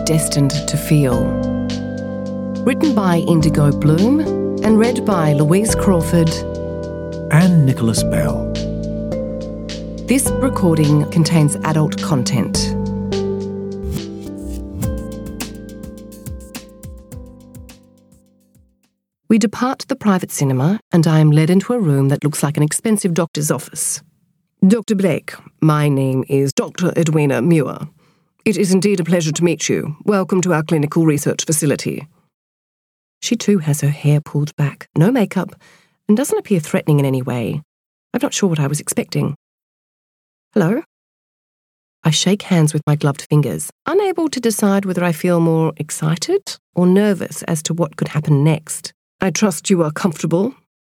Destined to Feel. Written by Indigo Bloom and read by Louise Crawford and Nicholas Bell. This recording contains adult content. We depart the private cinema and I am led into a room that looks like an expensive doctor's office. Dr. Blake, my name is Dr. Edwina Muir. It is indeed a pleasure to meet you. Welcome to our clinical research facility. She too has her hair pulled back, no makeup, and doesn't appear threatening in any way. I'm not sure what I was expecting. Hello? I shake hands with my gloved fingers, unable to decide whether I feel more excited or nervous as to what could happen next. I trust you are comfortable.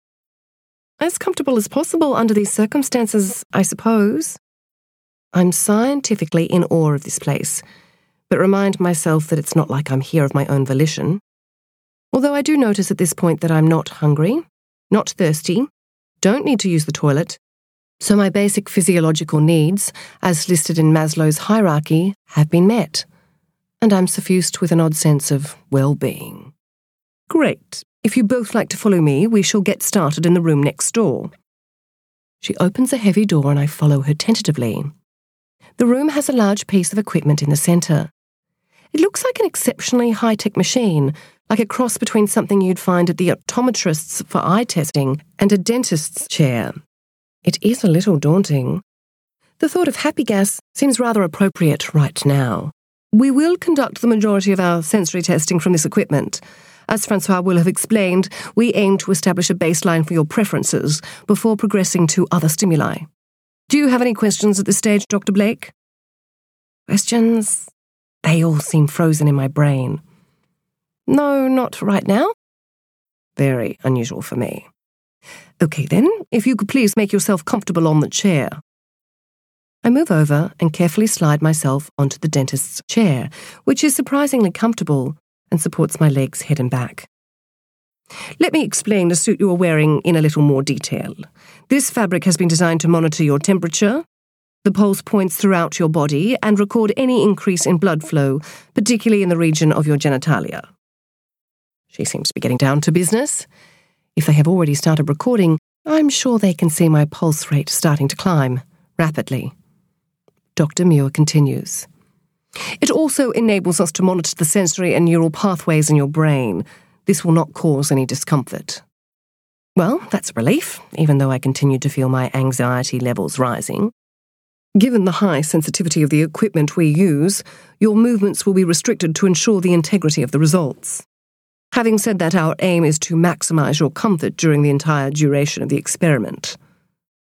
As comfortable as possible under these circumstances, I suppose. I'm scientifically in awe of this place, but remind myself that it's not like I'm here of my own volition. Although I do notice at this point that I'm not hungry, not thirsty, don't need to use the toilet, so my basic physiological needs, as listed in Maslow's hierarchy, have been met, and I'm suffused with an odd sense of well-being. Great. If you both like to follow me, we shall get started in the room next door. She opens a heavy door and I follow her tentatively. The room has a large piece of equipment in the centre. It looks like an exceptionally high-tech machine, like a cross between something you'd find at the optometrist's for eye testing and a dentist's chair. It is a little daunting. The thought of happy gas seems rather appropriate right now. We will conduct the majority of our sensory testing from this equipment. As Francois will have explained, we aim to establish a baseline for your preferences before progressing to other stimuli. Do you have any questions at this stage, Dr. Blake? Questions? They all seem frozen in my brain. No, not right now. Very unusual for me. Okay then, if you could please make yourself comfortable on the chair. I move over and carefully slide myself onto the dentist's chair, which is surprisingly comfortable and supports my legs, head and back. Let me explain the suit you are wearing in a little more detail. This fabric has been designed to monitor your temperature, the pulse points throughout your body, and record any increase in blood flow, particularly in the region of your genitalia. She seems to be getting down to business. If they have already started recording, I'm sure they can see my pulse rate starting to climb rapidly. Dr. Muir continues. It also enables us to monitor the sensory and neural pathways in your brain. This will not cause any discomfort. Well, that's a relief, even though I continue to feel my anxiety levels rising. Given the high sensitivity of the equipment we use, your movements will be restricted to ensure the integrity of the results. Having said that, our aim is to maximize your comfort during the entire duration of the experiment.